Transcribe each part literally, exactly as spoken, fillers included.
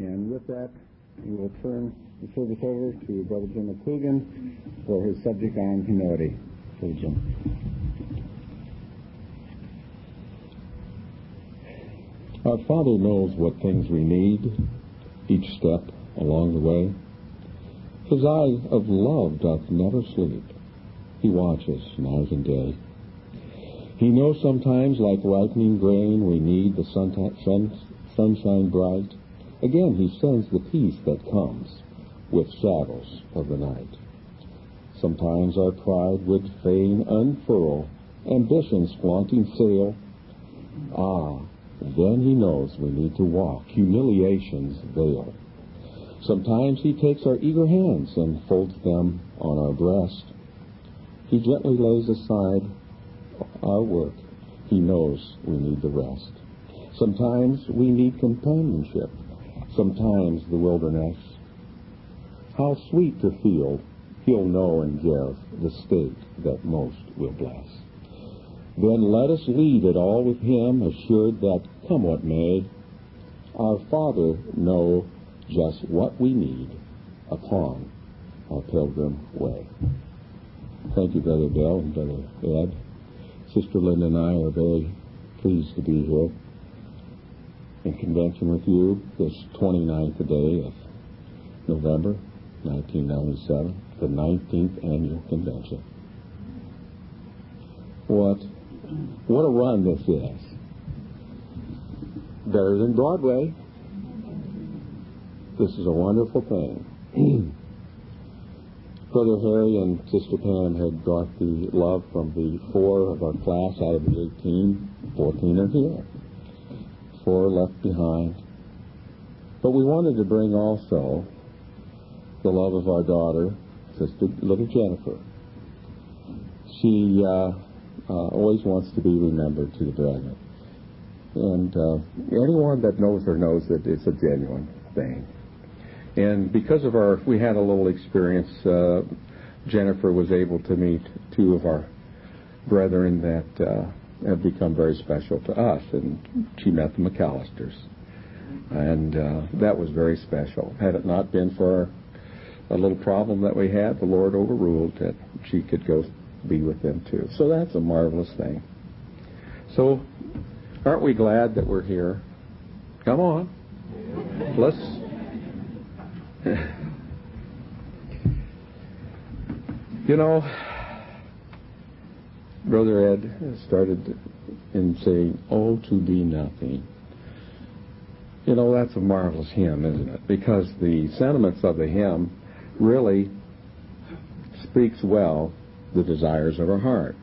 And with that, we will turn the service over to Brother Jim McCougan for his subject on humility. Brother Jim. Our Father knows what things we need each step along the way. His eye of love doth never sleep. He watches night and day. He knows sometimes, like ripening grain, we need the sun, sun, sunshine bright. Again, he sends the peace that comes with shadows of the night. Sometimes our pride would fain unfurl, ambitions flaunting sail. Ah, then he knows we need to walk humiliation's veil. Sometimes he takes our eager hands and folds them on our breast. He gently lays aside our work. He knows we need the rest. Sometimes we need companionship. Sometimes the wilderness. How sweet to feel he'll know and give the state that most will bless. Then let us lead it all with him, assured that, come what may, our Father know just what we need upon our pilgrim way. Thank you, Brother Bill and Brother Ed. Sister Linda and I are very pleased to be here in convention with you this twenty-ninth day of November, nineteen ninety-seven, the nineteenth annual convention. What, what a run this is. Better than Broadway. This is a wonderful thing. Brother Harry and Sister Pam had brought the love from the four of our class out of the eighteen. fourteen are here. Four left behind. But we wanted to bring also the love of our daughter, Sister little Jennifer. She uh, uh, always wants to be remembered to the brethren. And uh, anyone that knows her knows that it's a genuine thing. And because of our, we had a little experience, uh, Jennifer was able to meet two of our brethren that uh, have become very special to us, and she met the McAllisters. And uh, that was very special. Had it not been for a little problem that we had, the Lord overruled that she could go be with them too. So that's a marvelous thing. So aren't we glad that we're here? Come on. Let's... You know, Brother Ed started in saying, "Oh, to be nothing." You know, that's a marvelous hymn, isn't it? Because the sentiments of the hymn really speaks well the desires of our heart.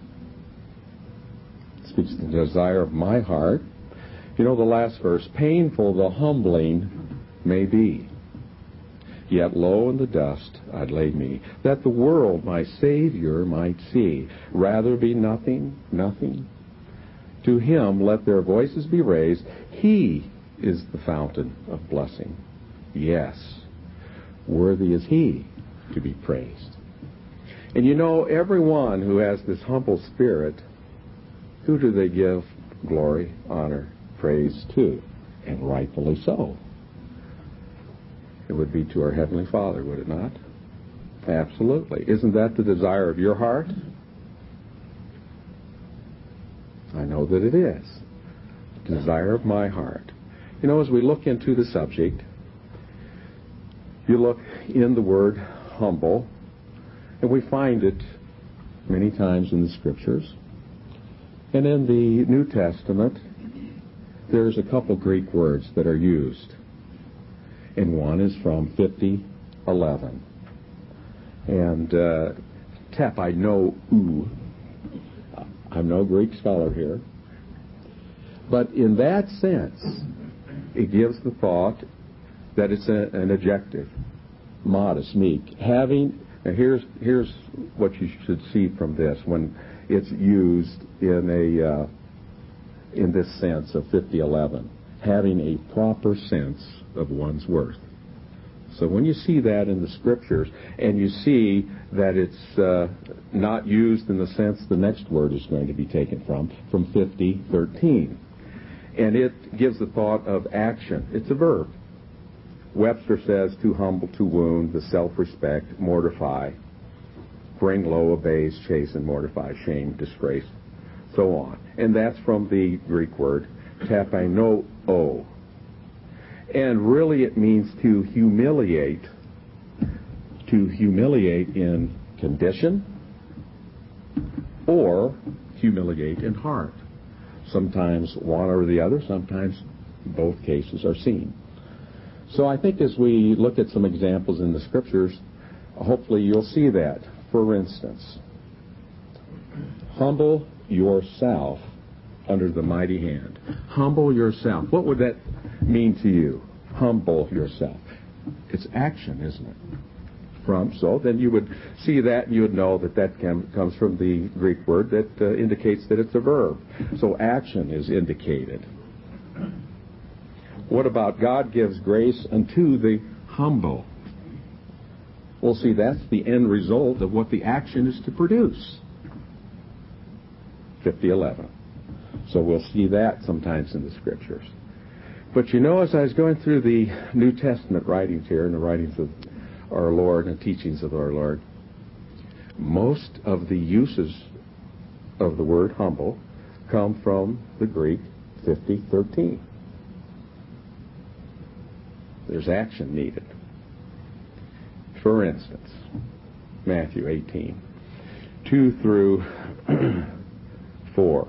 It speaks the desire of my heart. You know, the last verse, painful the humbling may be, yet low in the dust I'd lay me, that the world my Savior might see. Rather be nothing, nothing. To him let their voices be raised. He is the fountain of blessing. Yes, worthy is he to be praised. And you know, everyone who has this humble spirit, who do they give glory, honor, praise to? And rightfully so. It would be to our Heavenly Father, would it not? Absolutely. Isn't that the desire of your heart? I know that it is. The desire of my heart. You know, as we look into the subject, you look in the word humble, and we find it many times in the Scriptures. And in the New Testament, there's a couple Greek words that are used. And one is from fifty eleven. And uh, Tep, I know ooh. I'm no Greek scholar here. But in that sense, it gives the thought that it's a, an adjective. Modest, meek. Having, now here's, here's what you should see from this when it's used in a uh, in this sense of fifty eleven. Having a proper sense of one's worth. So when you see that in the Scriptures, and you see that it's uh, not used in the sense the next word is going to be taken from, from fifty thirteen. And it gives the thought of action. It's a verb. Webster says to humble, to wound, the self-respect, mortify, bring low, abase, chasten, mortify, shame, disgrace, so on. And that's from the Greek word tapinoo. And really it means to humiliate, to humiliate in condition or humiliate in heart. Sometimes one or the other, sometimes both cases are seen. So I think as we look at some examples in the Scriptures, hopefully you'll see that. For instance, humble yourself under the mighty hand. Humble yourself. What would that mean to you? Humble yourself. It's action, isn't it? From so then you would see that and you would know that that can, comes from the Greek word that uh, indicates that it's a verb. So action is indicated. What about God gives grace unto the humble? Well, see, that's the end result of what the action is to produce. fifty eleven. So we'll see that sometimes in the Scriptures. But you know, as I was going through the New Testament writings here, and the writings of our Lord and teachings of our Lord, most of the uses of the word humble come from the Greek fifty thirteen. There's action needed. For instance, Matthew eighteen, two through four.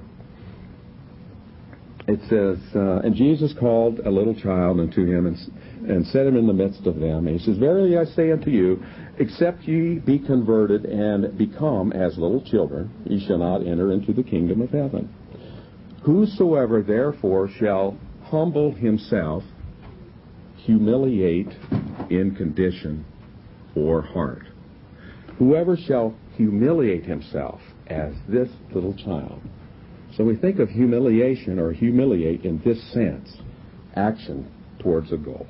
It says, uh, and Jesus called a little child unto him and, and set him in the midst of them. And he says, verily I say unto you, except ye be converted and become as little children, ye shall not enter into the kingdom of heaven. Whosoever therefore shall humble himself, humiliate in condition or heart. Whoever shall humiliate himself as this little child. So we think of humiliation or humiliate in this sense, action towards a goal.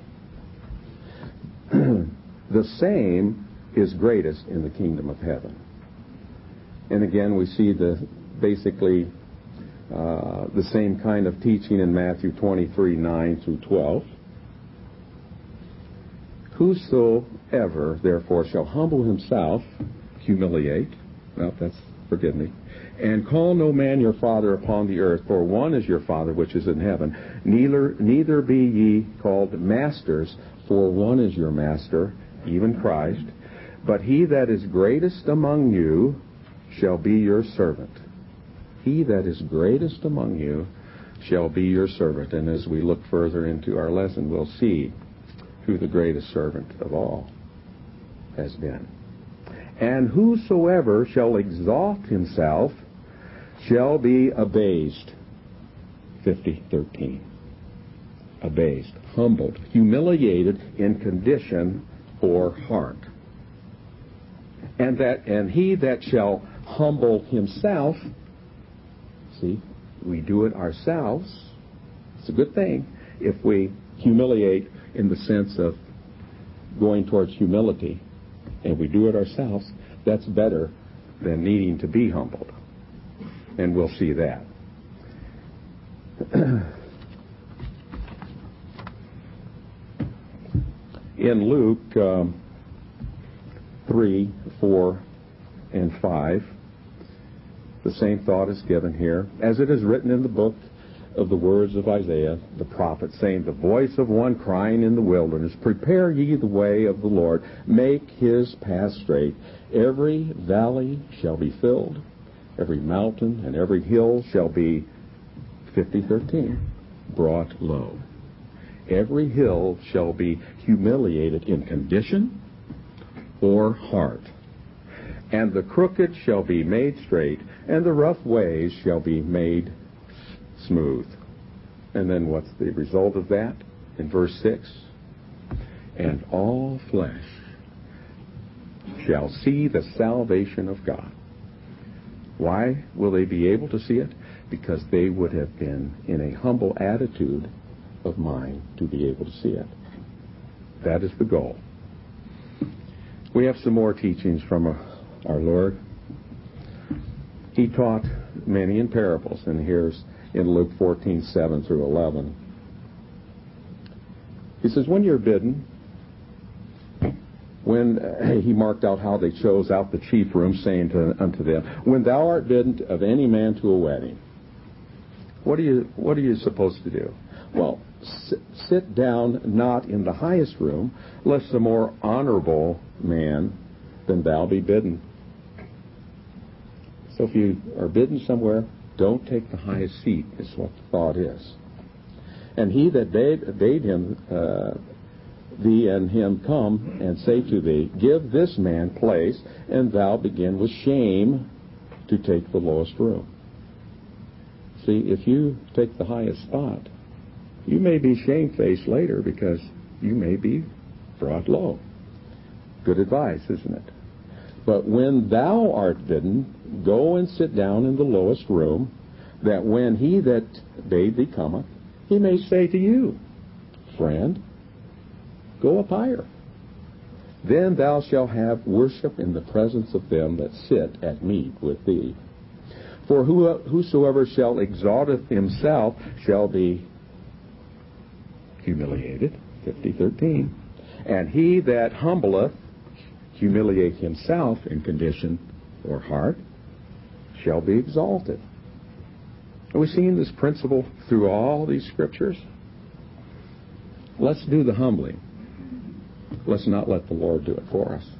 The same is greatest in the kingdom of heaven. And again, we see the basically uh, the same kind of teaching in Matthew twenty-three, nine through twelve. Whosoever, therefore, shall humble himself, humiliate, well, that's, forgive me, and call no man your father upon the earth, for one is your Father which is in heaven. Neither, neither be ye called masters, for one is your master, even Christ. But he that is greatest among you shall be your servant. He that is greatest among you shall be your servant. And as we look further into our lesson, we'll see who the greatest servant of all has been. And whosoever shall exalt himself shall be abased. fifty thirteen. Abased, humbled, humiliated in condition or heart. And that and he that shall humble himself, see, we do it ourselves. It's a good thing if we humiliate in the sense of going towards humility, and we do it ourselves. That's better than needing to be humbled. And we'll see that. In Luke um, three, four, and five, the same thought is given here. As it is written in the book of the words of Isaiah, the prophet, saying, the voice of one crying in the wilderness, prepare ye the way of the Lord, make his path straight. Every valley shall be filled, every mountain and every hill shall be, fifty thirteen, brought low. Every hill shall be humiliated in condition or heart. And the crooked shall be made straight, and the rough ways shall be made smooth. And then what's the result of that? In verse six, and all flesh shall see the salvation of God. Why will they be able to see it? Because they would have been in a humble attitude of mind to be able to see it. That is the goal. We have some more teachings from our Lord. He taught many in parables, and here's in Luke fourteen, seven through eleven. He says, when you're bidden, when uh, he marked out how they chose out the chief room, saying to, unto them, when thou art bidden of any man to a wedding, what are you, what are you supposed to do? Well, sit, sit down not in the highest room, lest a more honorable man than thou be bidden. So if you are bidden somewhere, don't take the highest seat, is what the thought is. And he that bade, bade him, uh, thee and him come and say to thee, give this man place, and thou begin with shame to take the lowest room. See, if you take the highest spot, you may be shamefaced later because you may be brought low. Good advice, isn't it? But when thou art bidden, go and sit down in the lowest room, that when he that bade thee cometh, he may say to you, friend, go up higher. Then thou shalt have worship in the presence of them that sit at meat with thee. For who, whosoever shall exalteth himself shall be humiliated, fifty thirteen. And he that humbleth, humiliate himself in condition or heart, shall be exalted. Are we seeing this principle through all these scriptures? Let's do the humbling. Let's not let the Lord do it for us.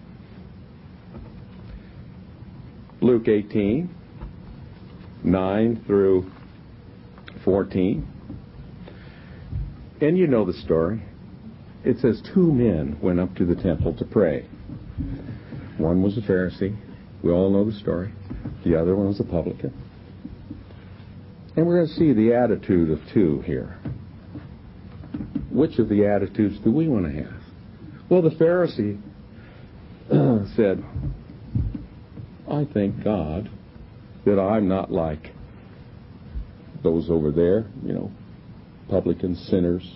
Luke eighteen, nine through fourteen. And you know the story. It says two men went up to the temple to pray. One was a Pharisee. We all know the story. The other one was a publican. And we're going to see the attitude of two here. Which of the attitudes do we want to have? Well, the Pharisee said, I thank God that I'm not like those over there, you know, publicans, sinners,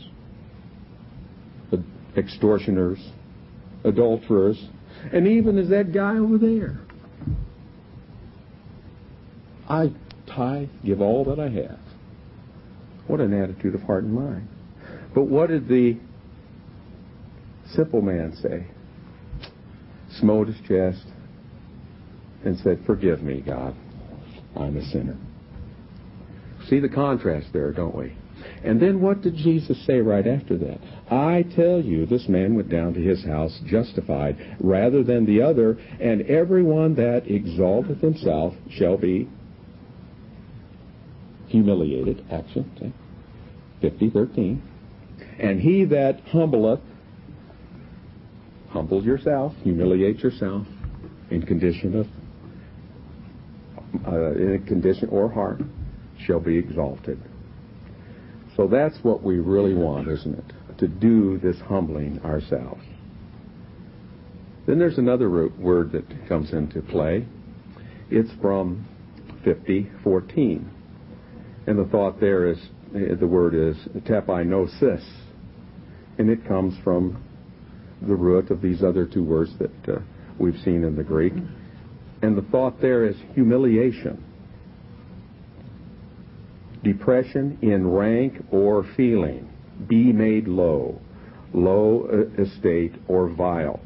extortioners, adulterers, and even as that guy over there. I tithe, give all that I have. What an attitude of heart and mind. But what did the simple man say? Smote his chest and said, forgive me, God. I'm a sinner. See the contrast there, don't we? And then what did Jesus say right after that? I tell you, this man went down to his house justified rather than the other, and everyone that exalteth himself shall be humiliated. Action, okay. fifty thirteen. And he that humbleth, humble yourself, humiliate yourself in condition of, uh, in a condition or heart, shall be exalted. So that's what we really want, isn't it? To do this humbling ourselves. Then there's another word that comes into play. It's from fifty fourteen. And the thought there is, the word is tapinosis. And it comes from the root of these other two words that uh, we've seen in the Greek. And the thought there is humiliation. Depression in rank or feeling. Be made low. Low estate or vile.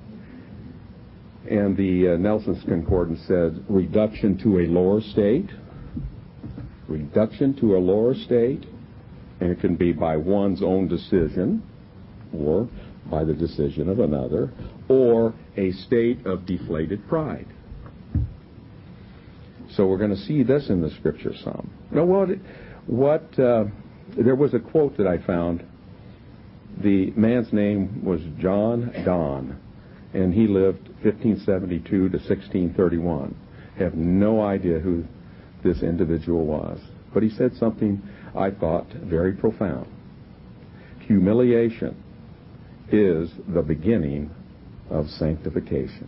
And the uh, Nelson's Concordance said reduction to a lower state. Reduction to a lower state. And it can be by one's own decision, or by the decision of another, or a state of deflated pride. So we're going to see this in the Scripture some. Now, what, what uh, there was a quote that I found. The man's name was John Donne, and he lived fifteen seventy-two to sixteen thirty-one. Have no idea who this individual was. But he said something I thought very profound. Humiliation is the beginning of sanctification.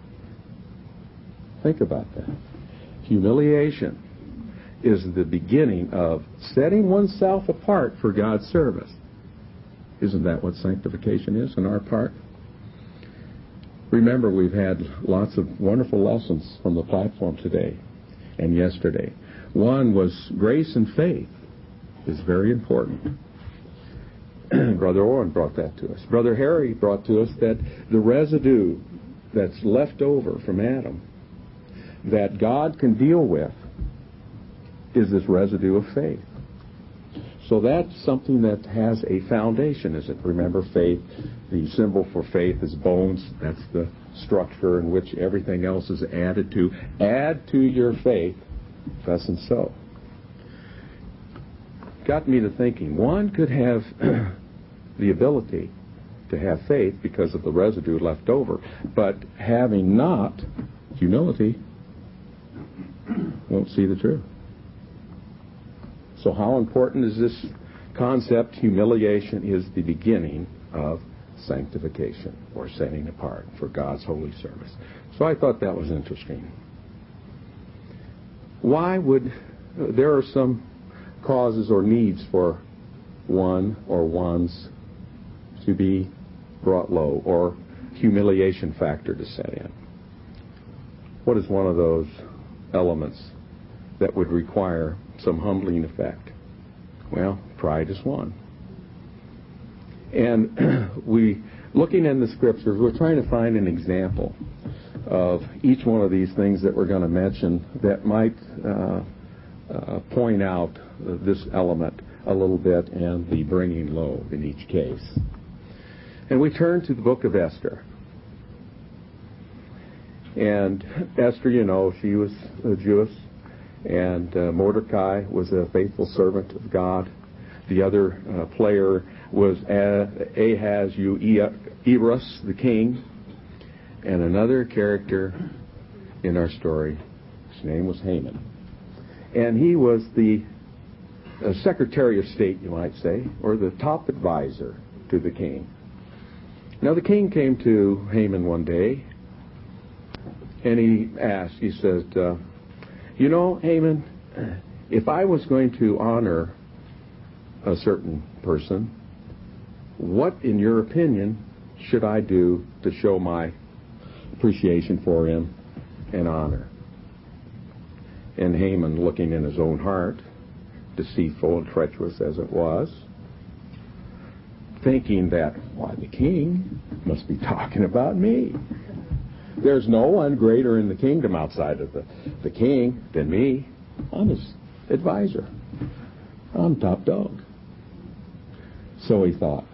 Think about that. Humiliation is the beginning of setting oneself apart for God's service. Isn't that what sanctification is on our part? Remember, we've had lots of wonderful lessons from the platform today and yesterday. One was grace and faith is very important. Brother Owen brought that to us. Brother Harry brought to us that the residue that's left over from Adam that God can deal with is this residue of faith. So that's something that has a foundation, isn't it? Remember, faith, the symbol for faith is bones. That's the structure in which everything else is added to. Add to your faith, thus and so. Got me to thinking, one could have the ability to have faith because of the residue left over, but having not humility, won't see the truth. So how important is this concept? Humiliation is the beginning of sanctification, or setting apart for God's holy service. So I thought that was interesting. Why would, there are some causes or needs for one or ones to be brought low, or humiliation factor to set in. What is one of those elements that would require some humbling effect? Well, pride is one. And we, looking in the scriptures, we're trying to find an example of each one of these things that we're going to mention that might uh, uh, point out uh, this element a little bit and the bringing low in each case. And we turn to the book of Esther. And Esther, you know, she was a Jewess, and uh, Mordecai was a faithful servant of God. The other uh, player was Ahasuerus, the king, and another character in our story, his name was Haman. And he was the uh, Secretary of State, you might say, or the top advisor to the king. Now the king came to Haman one day, and he asked, he said, uh, you know, Haman, if I was going to honor a certain person, what, in your opinion, should I do to show my appreciation for him and honor? And Haman, looking in his own heart, deceitful and treacherous as it was, thinking that, why, the king must be talking about me. There's no one greater in the kingdom outside of the, the king than me. I'm his advisor. I'm top dog. So he thought,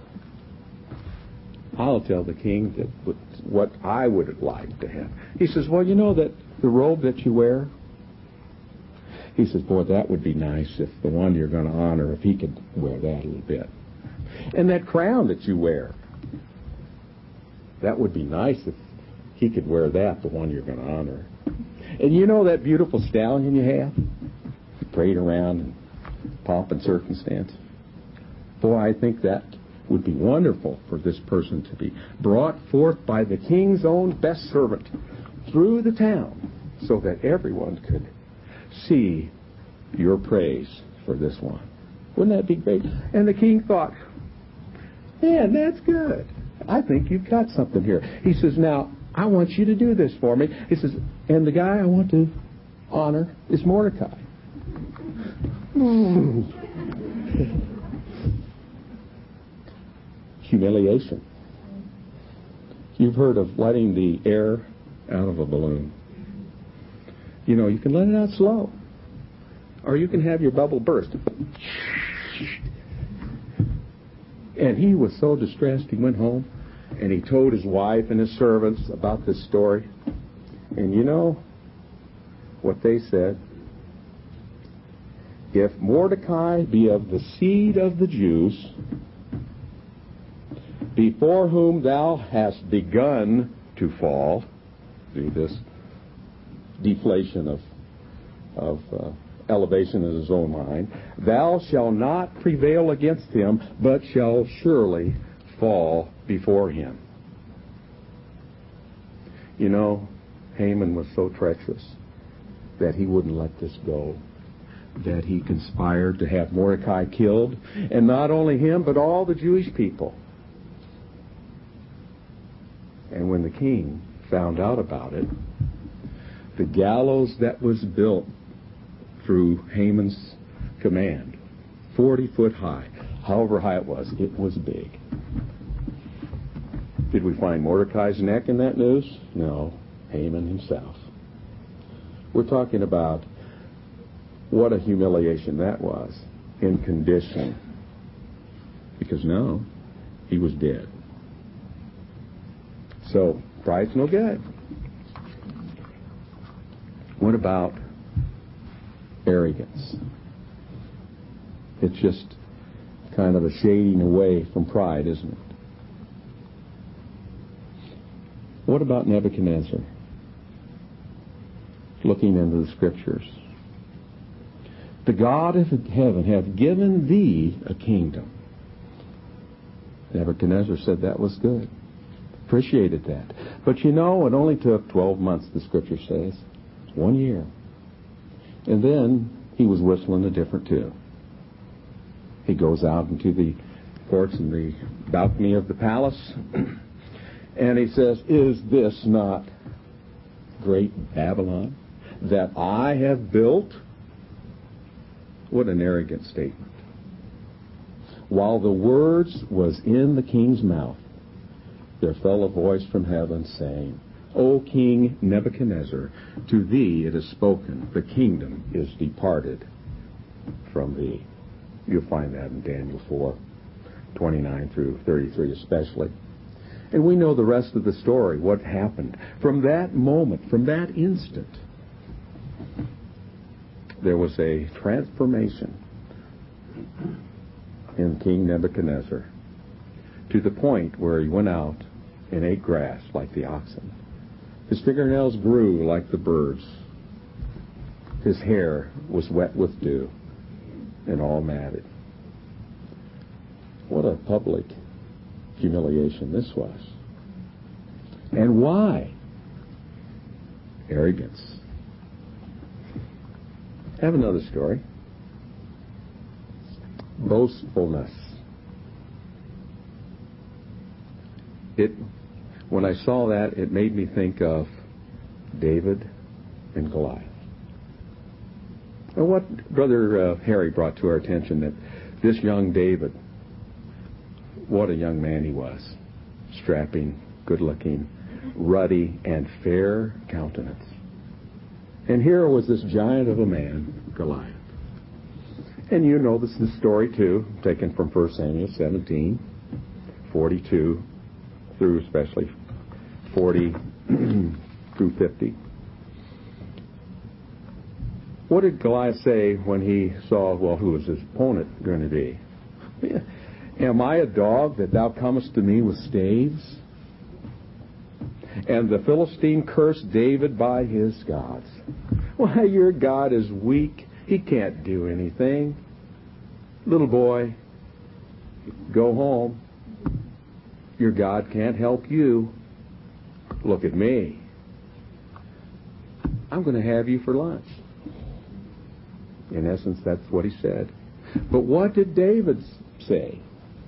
I'll tell the king that what I would like to have. He says, well, you know that the robe that you wear? He says, boy, that would be nice if the one you're going to honor, if he could wear that a little bit. And that crown that you wear, that would be nice if he could wear that, the one you're going to honor. And you know that beautiful stallion you have? You parade around in pomp and circumstance. Boy, I think that would be wonderful for this person to be brought forth by the king's own best servant through the town so that everyone could see your praise for this one. Wouldn't that be great? And the king thought, man, that's good. I think you've got something here. He says, now, I want you to do this for me. He says, and the guy I want to honor is Mordecai. Humiliation. You've heard of letting the air out of a balloon. You know, you can let it out slow, or you can have your bubble burst. And he was so distressed, he went home, and he told his wife and his servants about this story. And you know what they said? If Mordecai be of the seed of the Jews, before whom thou hast begun to fall, see this deflation of, of uh, elevation in his own mind, thou shalt not prevail against him, but shall surely fall before him. You know, Haman was so treacherous that he wouldn't let this go, that he conspired to have Mordecai killed, and not only him, but all the Jewish people. And when the king found out about it, the gallows that was built through Haman's command, forty foot high, however high it was, it was big. Did we find Mordecai's neck in that news? No, Haman himself. We're talking about what a humiliation that was in condition. Because now he was dead. So, pride's no good. What about arrogance? It's just kind of a shading away from pride, isn't it? What about Nebuchadnezzar? Looking into the Scriptures. The God of heaven hath given thee a kingdom. Nebuchadnezzar said that was good. Appreciated that. But you know, it only took twelve months, the Scripture says. One year. And then he was whistling a different tune. He goes out into the courts and the balcony of the palace, and he says, is this not great Babylon that I have built? What an arrogant statement. While the words was in the king's mouth, there fell a voice from heaven saying, O King Nebuchadnezzar, to thee it is spoken, the kingdom is departed from thee. You'll find that in Daniel four, twenty-nine through thirty-three especially. And we know the rest of the story, what happened. From that moment, from that instant, there was a transformation in King Nebuchadnezzar to the point where he went out and ate grass like the oxen. His fingernails grew like the birds. His hair was wet with dew and all matted. What a public humiliation this was. And why? Arrogance. I have another story. Boastfulness. It, when I saw that, it made me think of David and Goliath. And what Brother uh, Harry brought to our attention, that this young David, what a young man he was. Strapping, good-looking, ruddy, and fair countenance. And here was this giant of a man, Goliath. And you know this is the story, too, taken from First Samuel seventeen, forty-two, through especially forty through fifty. What did Goliath say when he saw, well, who was his opponent going to be? Am I a dog that thou comest to me with staves? And the Philistine cursed David by his gods. Why, your God is weak. He can't do anything. Little boy, go home. Your God can't help you. Look at me. I'm going to have you for lunch. In essence, that's what he said. But what did David say?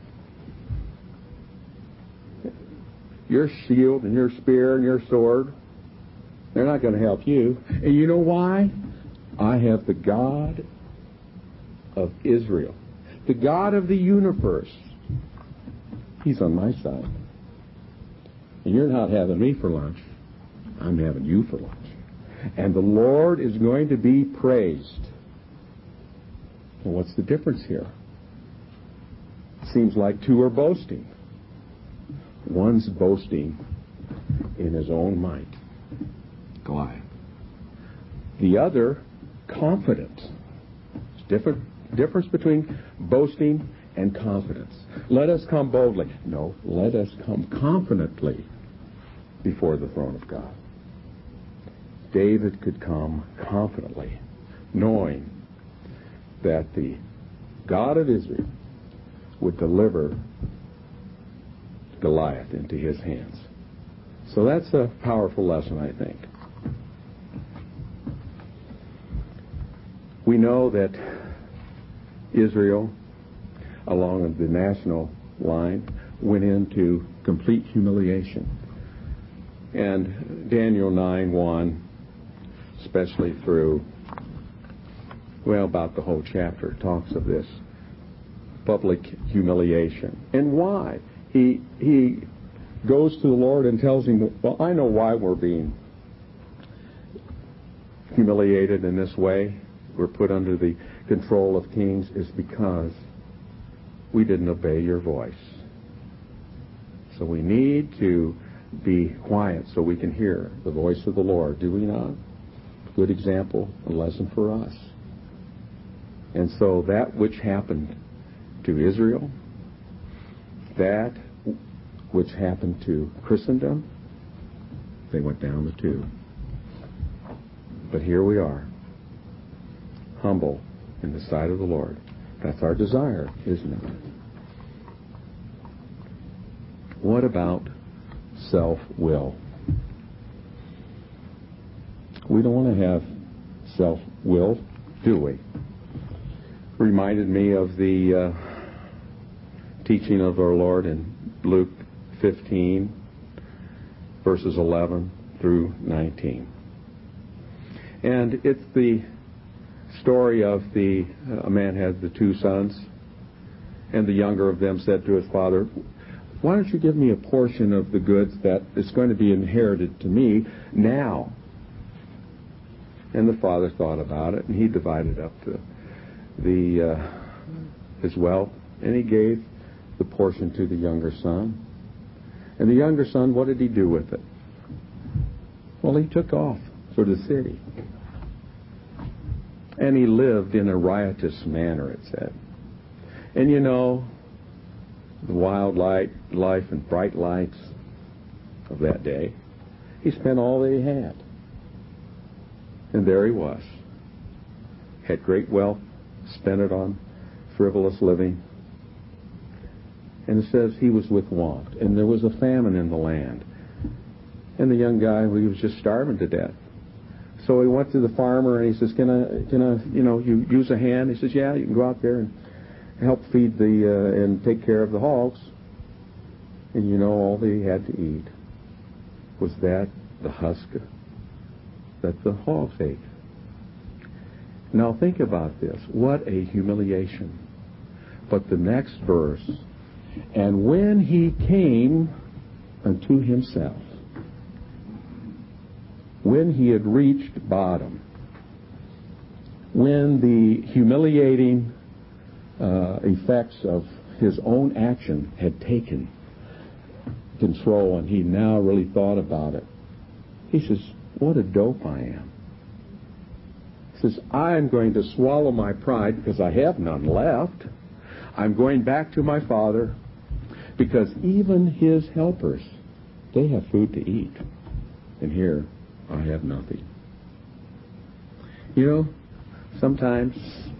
Your shield and your spear and your sword, they're not going to help you. And you know why? I have the God of Israel, the God of the universe. He's on my side. And you're not having me for lunch. I'm having you for lunch. And the Lord is going to be praised. Well, what's the difference here? Seems like two are boasting. One's boasting in his own might, Goliath. The other, confident. There's different difference between boasting and confidence. Let us come boldly. No, let us come confidently before the throne of God. David could come confidently, knowing that the God of Israel would deliver Goliath into his hands. So that's a powerful lesson, I think. We know that Israel, along the national line, went into complete humiliation. And Daniel nine one, especially through, well, about the whole chapter, talks of this. public humiliation. And why? He, he goes to the Lord and tells him, well, I know why we're being humiliated in this way. We're put under the control of kings is because we didn't obey your voice. So we need to be quiet so we can hear the voice of the Lord, do we not? Good example, a lesson for us. And so that which happened to Israel, that which happened to Christendom, they went down the tube. But here we are, humble in the sight of the Lord. That's our desire, isn't it? What about self-will? We don't want to have self-will, do we? Reminded me of the uh, teaching of our Lord in Luke fifteen, verses eleven through nineteen. And it's the story of the, uh, a man had the two sons, and the younger of them said to his father, why don't you give me a portion of the goods that is going to be inherited to me now? And the father thought about it, and he divided up the, the uh, his wealth, and he gave the portion to the younger son. And the younger son, what did he do with it? Well, he took off for the city. And he lived in a riotous manner, it said. And you know, the wild light, life and bright lights of that day, he spent all that he had. And there he was. Had great wealth, spent it on frivolous living. And it says he was with want. And there was a famine in the land. And the young guy, well, he was just starving to death. So he went to the farmer and he says, can I, can I, you know, you use a hand? He says, yeah, you can go out there and help feed the, uh, and take care of the hogs. And you know, all they had to eat was that, the husk that the hogs ate. Now think about this. What a humiliation. But the next verse, and when he came unto himself, when he had reached bottom, when the humiliating uh, effects of his own action had taken control and he now really thought about it, he says, what a dope I am. He says, I am going to swallow my pride because I have none left. I'm going back to my father because even his helpers, they have food to eat. And here, I have nothing. You know, sometimes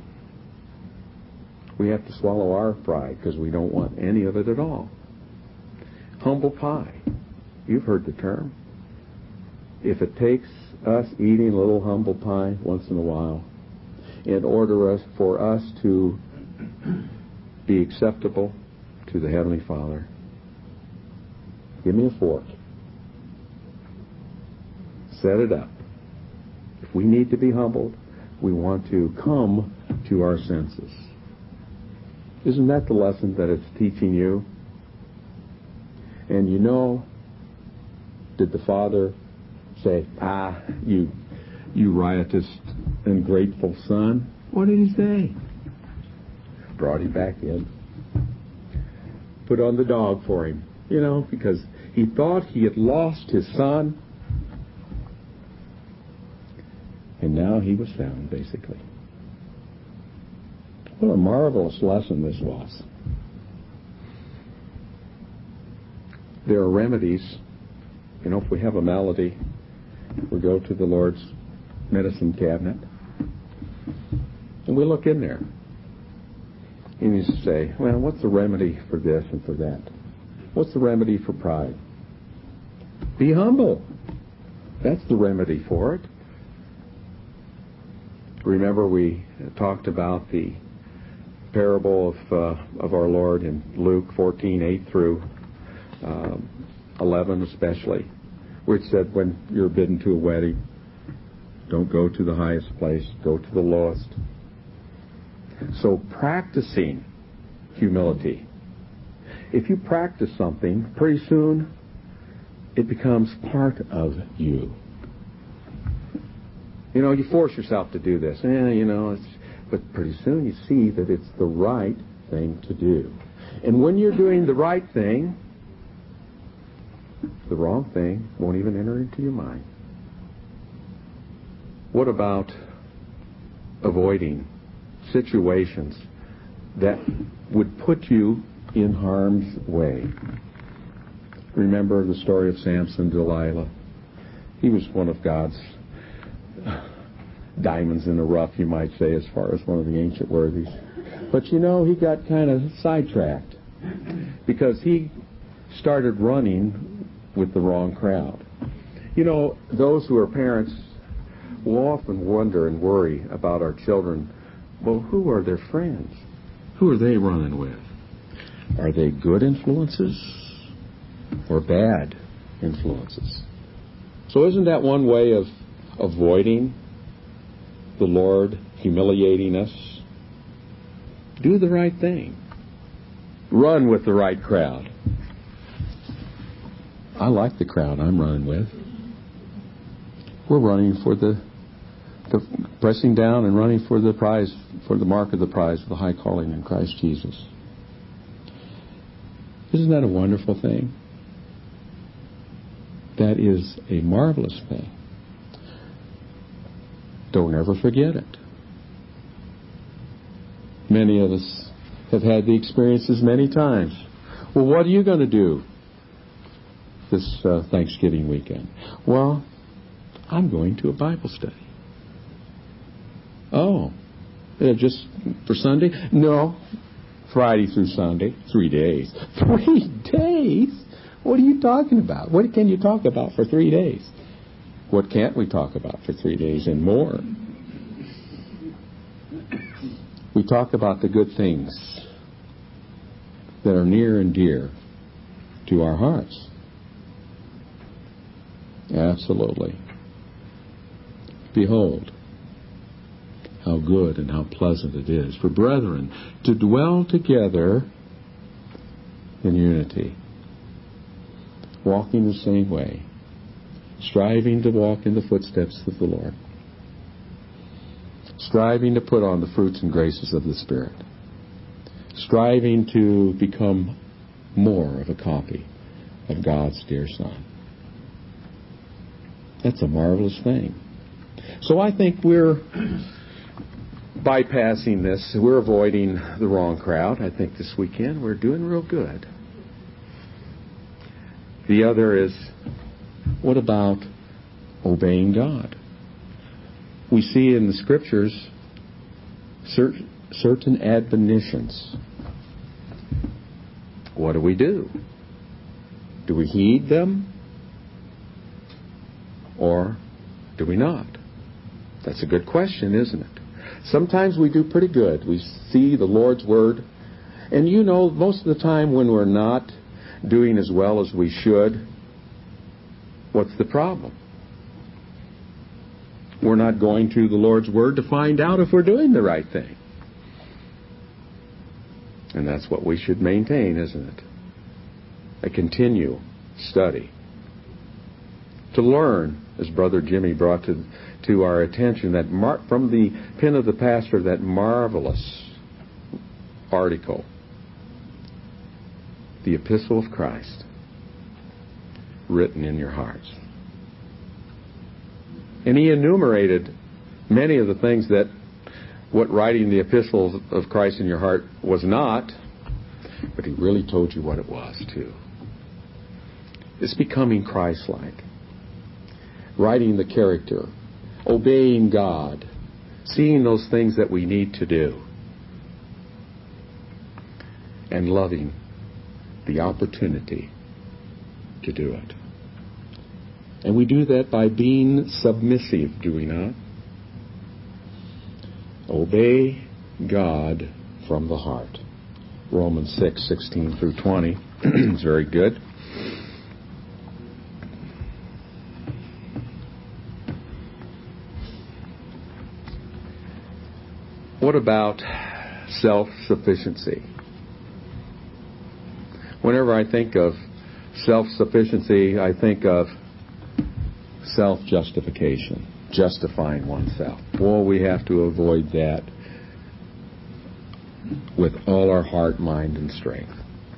we have to swallow our pride because we don't want any of it at all. Humble pie. You've heard the term. If it takes us eating a little humble pie once in a while in order us, for us to be acceptable to the Heavenly Father, give me a fork. Set it up. If we need to be humbled, we want to come to our senses. Isn't that the lesson that it's teaching you? And you know, did the Father say, ah, you, you riotous, ungrateful son? What did he say? Brought him back in. Put on the dog for him. You know, because he thought he had lost his son. And now he was found, basically. What a marvelous lesson this was. There are remedies. You know, if we have a malady, we go to the Lord's medicine cabinet, and we look in there. And you say, well, what's the remedy for this and for that? What's the remedy for pride? Be humble. That's the remedy for it. Remember, we talked about the parable of uh, of our Lord in Luke fourteen, eight through um, eleven especially, where it said when you're bidden to a wedding, don't go to the highest place, go to the lowest. So practicing humility. If you practice something, pretty soon it becomes part of you. You know, you force yourself to do this. Eh, you know, it's, but pretty soon you see that it's the right thing to do. And when you're doing the right thing, the wrong thing won't even enter into your mind. What about avoiding situations that would put you in harm's way? Remember the story of Samson, Delilah. He was one of God's diamonds in the rough, you might say, as far as one of the ancient worthies. But you know, he got kind of sidetracked because he started running with the wrong crowd. You know, those who are parents will often wonder and worry about our children. Well, who are their friends? Who are they running with? Are they good influences or bad influences? So isn't that one way of avoiding the Lord humiliating us? Do the right thing. Run with the right crowd. I like the crowd I'm running with. We're running for the, the pressing down and running for the prize, for the mark of the prize of the high calling in Christ Jesus. Isn't that a wonderful thing? That is a marvelous thing. Don't ever forget it. Many of us have had the experiences many times. Well, what are you going to do this uh, Thanksgiving weekend? Well, I'm going to a Bible study. Oh, uh, just for Sunday? No, Friday through Sunday, three days. Three days? What are you talking about? What can you talk about for three days? What can't we talk about for three days and more? We talk about the good things that are near and dear to our hearts. Absolutely. Behold, how good and how pleasant it is for brethren to dwell together in unity, walking the same way, striving to walk in the footsteps of the Lord, striving to put on the fruits and graces of the Spirit, striving to become more of a copy of God's dear Son. That's a marvelous thing. So I think we're bypassing this. We're avoiding the wrong crowd. I think this weekend we're doing real good. The other is, what about obeying God? We see in the Scriptures certain admonitions. What do we do? Do we heed them? Or do we not? That's a good question, isn't it? Sometimes we do pretty good. We see the Lord's Word. And you know, most of the time when we're not doing as well as we should, what's the problem? We're not going to the Lord's Word to find out if we're doing the right thing. And that's what we should maintain, isn't it? A continual study. To learn, as Brother Jimmy brought to, to our attention, that mar- from the pen of the pastor, that marvelous article, the Epistle of Christ, written in your hearts. And he enumerated many of the things that what writing the Epistle of Christ in your heart was not, but he really told you what it was too. It's becoming Christ-like. Writing the character, obeying God, seeing those things that we need to do, and loving the opportunity to do it. And we do that by being submissive, do we not? Obey God from the heart. Romans six, sixteen through twenty. It's very good. What about self-sufficiency? Whenever I think of self-sufficiency, I think of self-justification, justifying oneself. Well, we have to avoid that with all our heart, mind, and strength.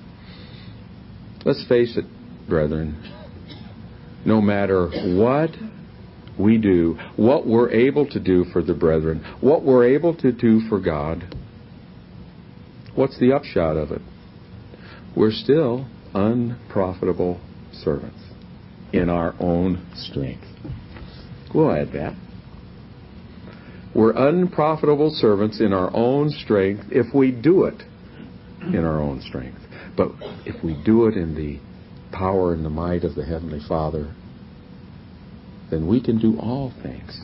Let's face it, brethren, no matter what we do, what we're able to do for the brethren, what we're able to do for God, what's the upshot of it? We're still unprofitable servants in our own strength. We'll add that. We're unprofitable servants in our own strength if we do it in our own strength. But if we do it in the power and the might of the Heavenly Father, then we can do all things.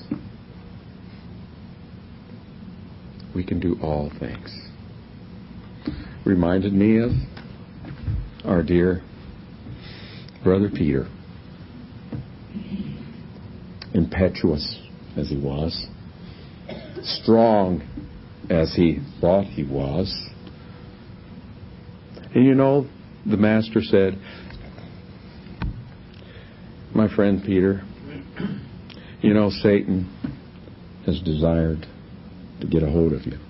We can do all things. Reminded me of our dear brother Peter. Impetuous as he was, strong as he thought he was. And you know, the Master said, my friend Peter, you know, Satan has desired to get a hold of you.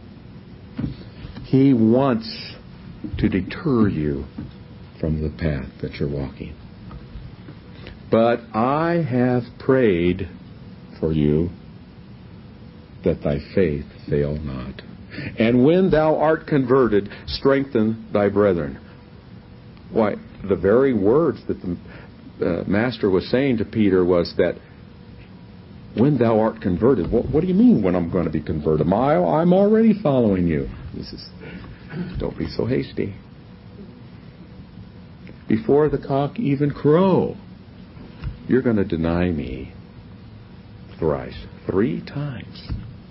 He wants to deter you from the path that you're walking. But I have prayed for you that thy faith fail not. And when thou art converted, strengthen thy brethren. Why, the very words that the uh, Master was saying to Peter was that when thou art converted, what, what do you mean when I'm going to be converted? I, I'm already following you. He says, don't be so hasty. Before the cock even crow, you're going to deny me thrice, three times.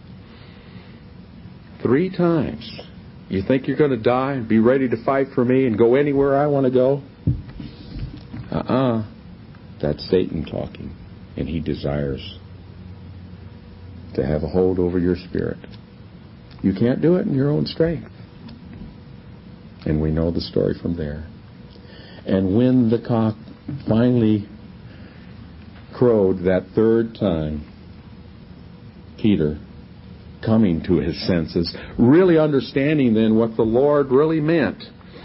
Three times. You think you're going to die and be ready to fight for me and go anywhere I want to go? Uh-uh. That's Satan talking. And he desires to have a hold over your spirit. You can't do it in your own strength. And we know the story from there. And when the cock finally crowed that third time, Peter, coming to his senses, really understanding then what the Lord really meant.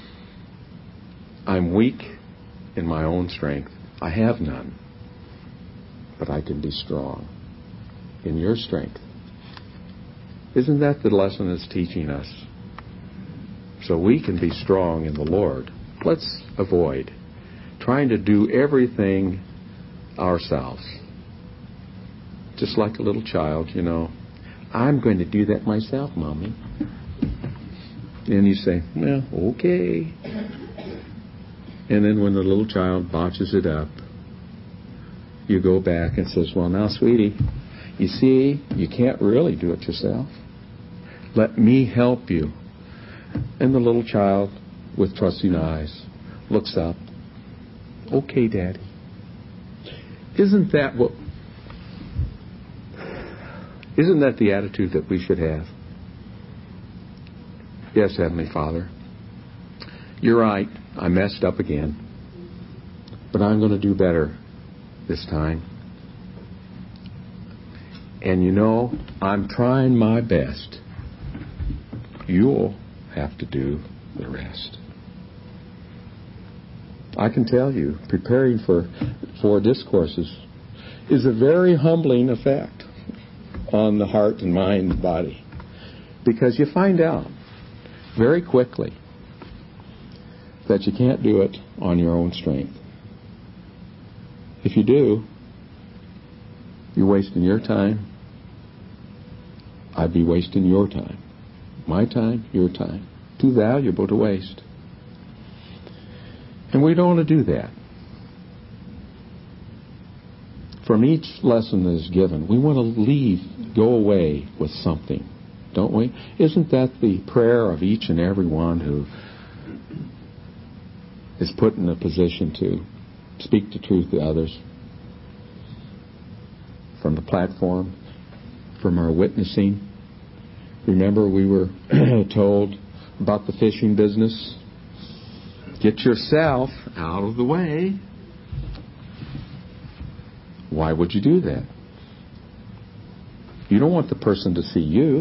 I'm weak in my own strength. I have none. But I can be strong in your strength. Isn't that the lesson it's teaching us? So we can be strong in the Lord. Let's avoid trying to do everything ourselves. Just like a little child, you know. I'm going to do that myself, Mommy. And you say, well, okay. And then when the little child botches it up, you go back and says, well, now, sweetie, you see, you can't really do it yourself. Let me help you. And the little child, with trusting eyes, looks up. Okay, Daddy. Isn't that what... Isn't that the attitude that we should have? Yes, Heavenly Father. You're right. I messed up again. But I'm going to do better this time. And you know, I'm trying my best. You'll have to do the rest. I can tell you, preparing for, for discourses is a very humbling effect on the heart and mind and body. Because you find out very quickly that you can't do it on your own strength. If you do, you're wasting your time. I'd be wasting your time. My time, your time. Too valuable to waste. And we don't want to do that. From each lesson that is given, we want to leave, go away with something, don't we? Isn't that the prayer of each and every one who is put in a position to speak the truth to others? From the platform, from our witnessing. Remember, we were told about the fishing business Get yourself out of the way. Why would you do that? You don't want the person to see you.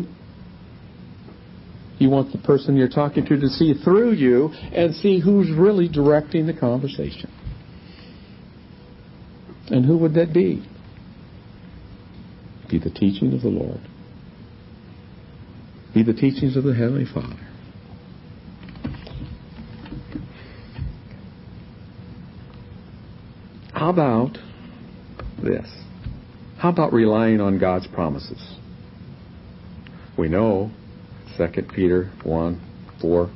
You want the person you're talking to to see through you and see who's really directing the conversation. And who would that be? Be the teaching of the Lord. Be the teachings of the Heavenly Father. How about this? How about relying on God's promises? We know, Second Peter one four,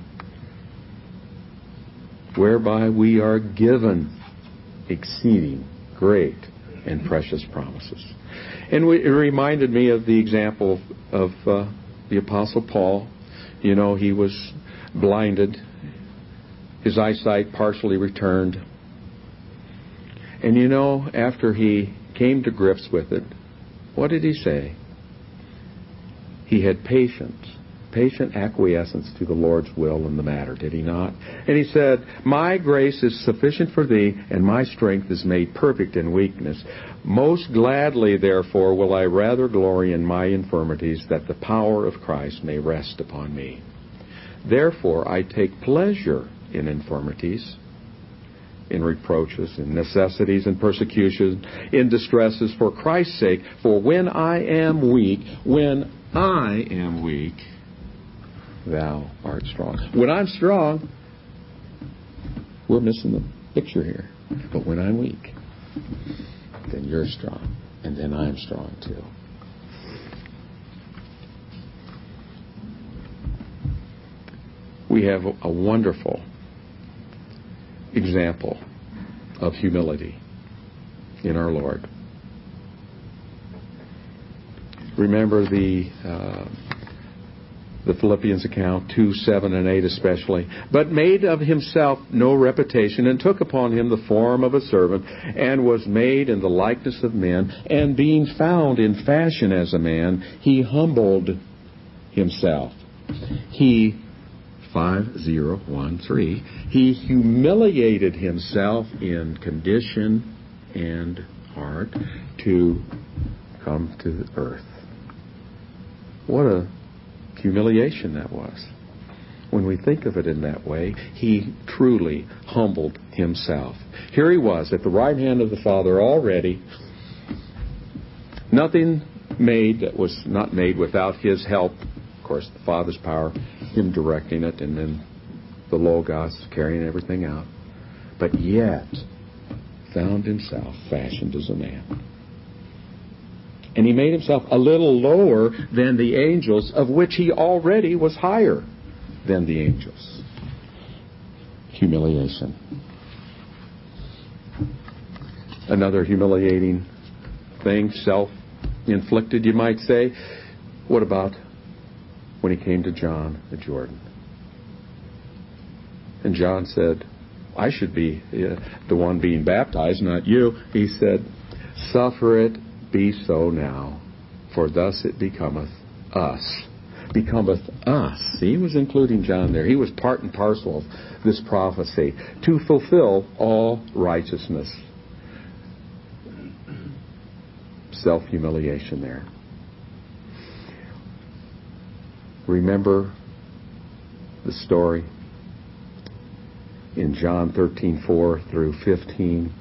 whereby we are given exceeding great and precious promises. And we, it reminded me of the example of, of uh, the Apostle Paul. You know, he was blinded. His eyesight partially returned. And you know, after he came to grips with it, what did he say? He had patience, patient acquiescence to the Lord's will in the matter, did he not? And he said, my grace is sufficient for thee, and my strength is made perfect in weakness. Most gladly, therefore, will I rather glory in my infirmities, that the power of Christ may rest upon me. Therefore, I take pleasure in infirmities, in reproaches, in necessities, in persecutions, in distresses, for Christ's sake. For when I am weak, when I am weak, thou art strong. When I'm strong, we're missing the picture here. But when I'm weak, then you're strong, and then I'm strong too. We have a wonderful example of humility in our Lord. Remember the uh, the Philippians account, two, seven, and eight especially. But made of himself no reputation, and took upon him the form of a servant, and was made in the likeness of men. And being found in fashion as a man, he humbled himself. He five zero one three. He humiliated himself in condition and heart to come to the earth. What a humiliation that was. When we think of it in that way, he truly humbled himself. Here he was at the right hand of the Father already. Nothing made that was not made without his help. Of course, the Father's power, him directing it, and then the Logos carrying everything out. But yet, found himself fashioned as a man. And he made himself a little lower than the angels, of which he already was higher than the angels. Humiliation. Another humiliating thing, self-inflicted, you might say. What about when he came to John the Jordan? And John said, I should be uh, the one being baptized, not you. He said, suffer it be so now, for thus it becometh us. Becometh us. See, he was including John there. He was part and parcel of this prophecy to fulfill all righteousness. Self-humiliation there. Remember the story in John thirteen four through fifteen.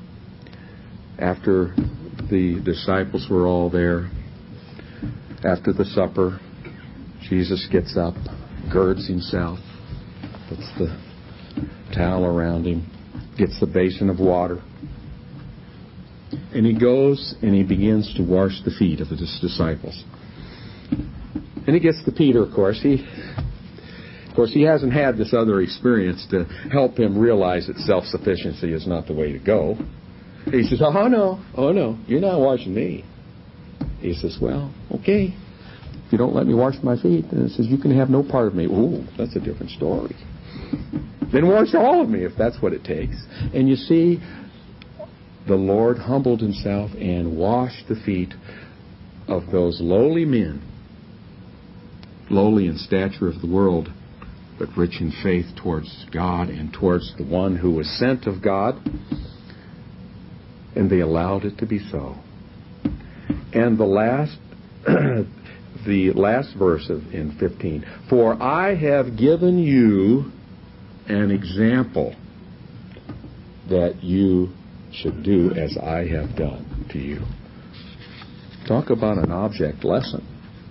After the disciples were all there, after the supper, Jesus gets up, girds himself, puts the towel around him, gets the basin of water, and he goes and he begins to wash the feet of his disciples. And he gets to Peter, of course. He, of course, he hasn't had this other experience to help him realize that self-sufficiency is not the way to go. He says, oh no, oh no, you're not washing me. He says, well, okay. If you don't let me wash my feet, then it says, you can have no part of me. Ooh, that's a different story. Then wash all of me if that's what it takes. And you see, the Lord humbled himself and washed the feet of those lowly men, lowly in stature of the world, but rich in faith towards God and towards the one who was sent of God. And they allowed it to be so. And the last, the last verse of, in fifteen, for I have given you an example that you should do as I have done to you. Talk about an object lesson.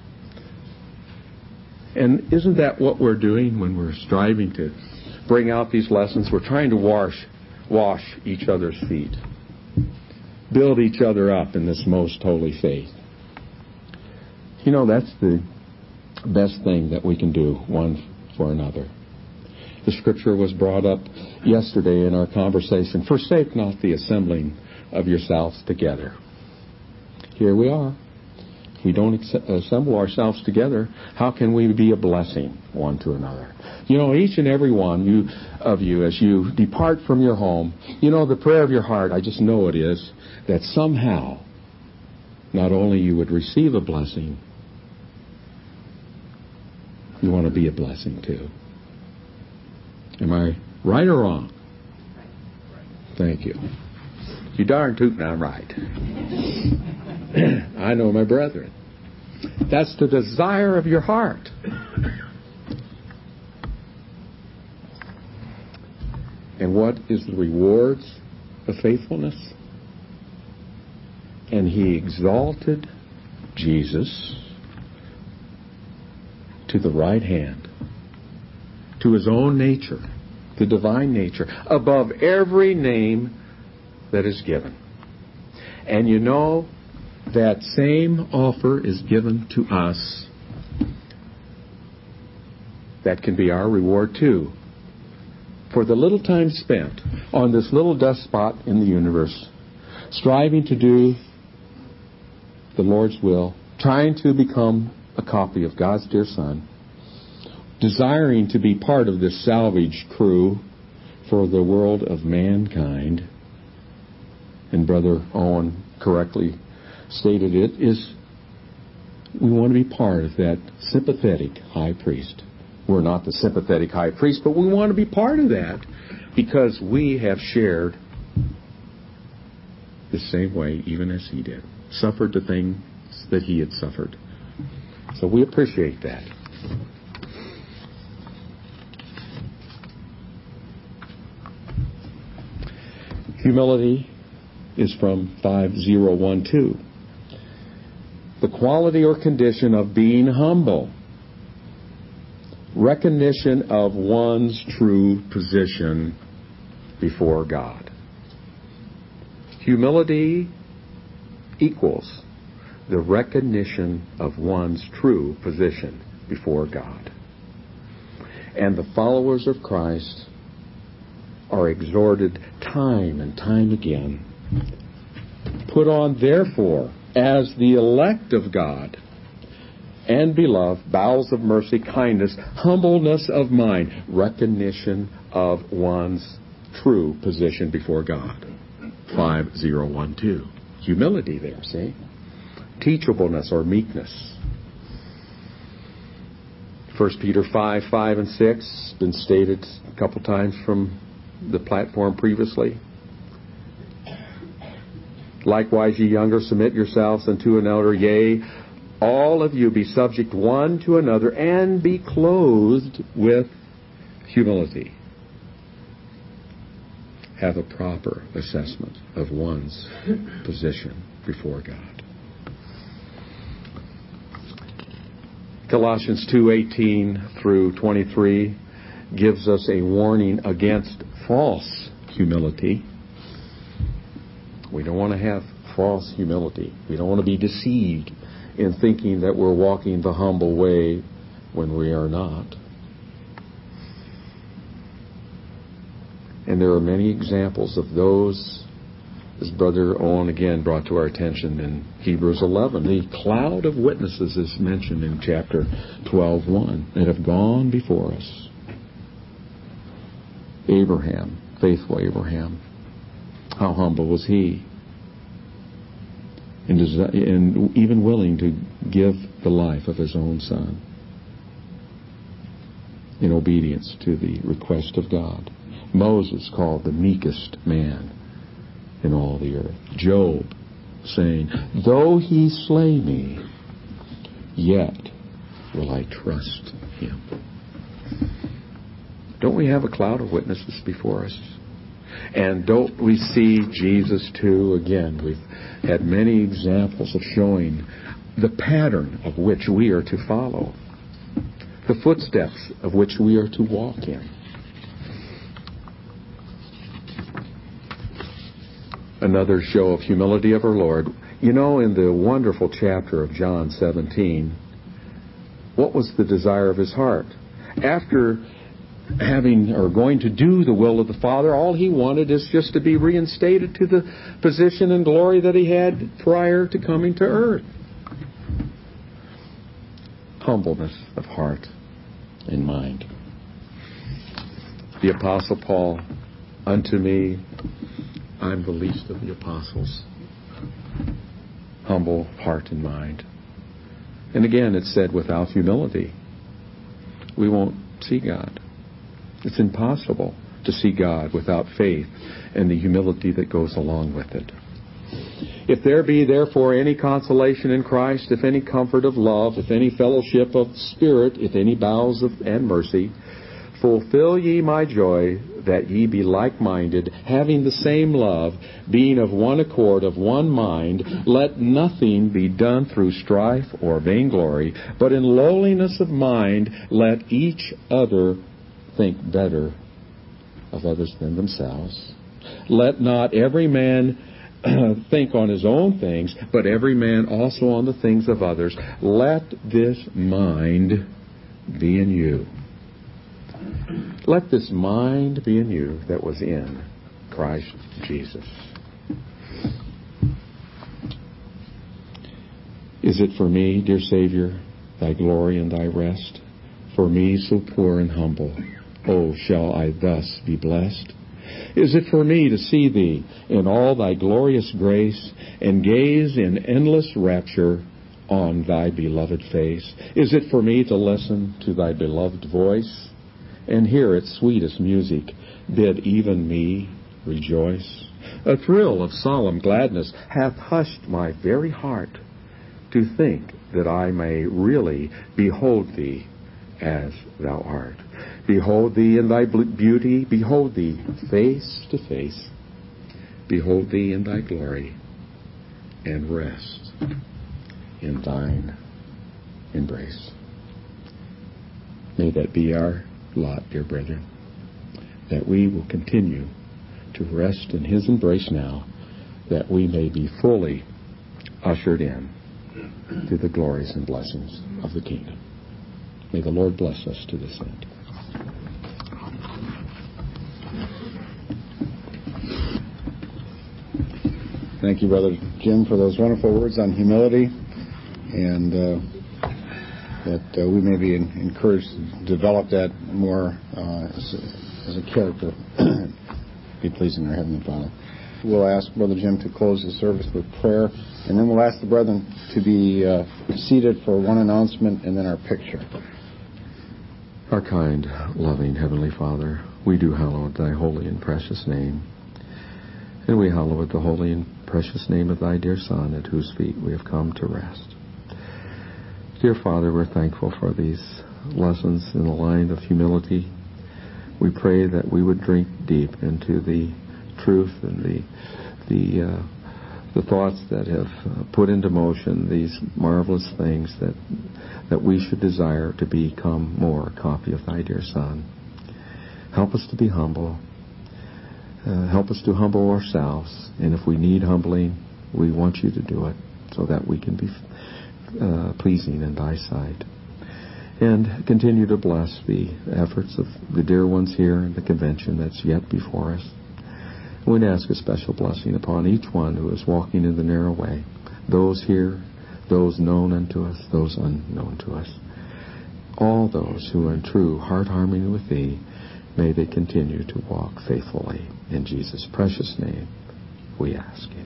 And isn't that what we're doing when we're striving to bring out these lessons? We're trying to wash, wash each other's feet. Build each other up in this most holy faith. You know, that's the best thing that we can do one for another. The scripture was brought up yesterday in our conversation. Forsake not the assembling of yourselves together. Here we are. If we don't assemble ourselves together, how can we be a blessing one to another? You know, each and every one you, of you, as you depart from your home, you know, the prayer of your heart, I just know it is, that somehow, not only you would receive a blessing, you want to be a blessing too. Am I right or wrong? Thank you. You darn tootin' I'm right. I know my brethren. That's the desire of your heart. And what is the rewards of faithfulness? And he exalted Jesus to the right hand, to his own nature, the divine nature, above every name that is given. And you know, that same offer is given to us. That can be our reward too. For the little time spent on this little dust spot in the universe, striving to do the Lord's will, trying to become a copy of God's dear Son, desiring to be part of this salvage crew for the world of mankind, and Brother Owen correctly stated it, is we want to be part of that sympathetic high priest. We're not the sympathetic high priest, but we want to be part of that because we have shared the same way even as he did. Suffered the things that he had suffered. So we appreciate that. Humility is from five oh one two. The quality or condition of being humble. Recognition of one's true position before God. Humility equals the recognition of one's true position before God. And the followers of Christ are exhorted time and time again. Put on, therefore, as the elect of God and beloved, bowels of mercy, kindness, humbleness of mind, recognition of one's true position before God. five oh one two. Humility there, see? Teachableness or meekness. First Peter five, five and six, been stated a couple times from the platform previously. Likewise, ye younger, submit yourselves unto an elder, yea, all of you be subject one to another, and be clothed with humility. Have a proper assessment of one's position before God. Colossians two eighteen through twenty-three gives us a warning against false humility. We don't want to have false humility. We don't want to be deceived in thinking that we're walking the humble way when we are not. And there are many examples of those, as Brother Owen again brought to our attention in Hebrews eleven. The cloud of witnesses is mentioned in chapter twelve one that have gone before us. Abraham, faithful Abraham. How humble was he? And, and even willing to give the life of his own son. in obedience to the request of God. Moses called the meekest man in all the earth. Job saying, though he slay me, yet will I trust him. Don't we have a cloud of witnesses before us? And don't we see Jesus too? Again, we've had many examples of showing the pattern of which we are to follow, the footsteps of which we are to walk in. Another show of humility of our Lord. You know, in the wonderful chapter of John seventeen, what was the desire of his heart? After having or going to do the will of the Father, all he wanted is just to be reinstated to the position and glory that he had prior to coming to earth. Humbleness of heart and mind. The Apostle Paul, unto me, I'm the least of the apostles. Humble heart and mind. And again, it's said without humility, we won't see God. It's impossible to see God without faith and the humility that goes along with it. If there be therefore any consolation in Christ, if any comfort of love, if any fellowship of the Spirit, if any bowels of and mercy, fulfill ye my joy, that ye be like-minded, having the same love, being of one accord, of one mind. Let nothing be done through strife or vainglory, but in lowliness of mind let each other think better of others than themselves. Let not every man think on his own things, but every man also on the things of others. Let this mind be in you. Let this mind be in you that was in Christ Jesus. Is it for me, dear Savior, thy glory and thy rest? For me so poor and humble, oh, shall I thus be blessed? Is it for me to see thee in all thy glorious grace and gaze in endless rapture on thy beloved face? Is it for me to listen to thy beloved voice and hear its sweetest music bid even me rejoice? A thrill of solemn gladness hath hushed my very heart to think that I may really behold thee as thou art. Behold thee in thy beauty, behold thee face to face, behold thee in thy glory, and rest in thine embrace. May that be our lot, dear brethren, that we will continue to rest in his embrace now, that we may be fully ushered in to the glories and blessings of the kingdom. May the Lord bless us to this end. Thank you, Brother Jim, for those wonderful words on humility, and uh, that uh, we may be in, encouraged to develop that more uh, as, a, as a character, be pleasing our Heavenly Father. We'll ask Brother Jim to close the service with prayer, and then we'll ask the brethren to be uh, seated for one announcement and then our picture. Our kind, loving Heavenly Father, we do hallow thy holy and precious name. And we hallow the holy and precious name of thy dear Son, at whose feet we have come to rest. Dear Father, we're thankful for these lessons in the line of humility. We pray that we would drink deep into the truth and the the uh, the thoughts that have uh, put into motion these marvelous things that that we should desire to become more a copy of thy dear Son. Help us to be humble. Uh, help us to humble ourselves, and if we need humbling, we want you to do it so that we can be uh, pleasing in thy sight. And continue to bless the efforts of the dear ones here in the convention that's yet before us. We'd ask a special blessing upon each one who is walking in the narrow way, those here, those known unto us, those unknown to us. All those who are in true heart harmony with thee, may they continue to walk faithfully. In Jesus' precious name we ask.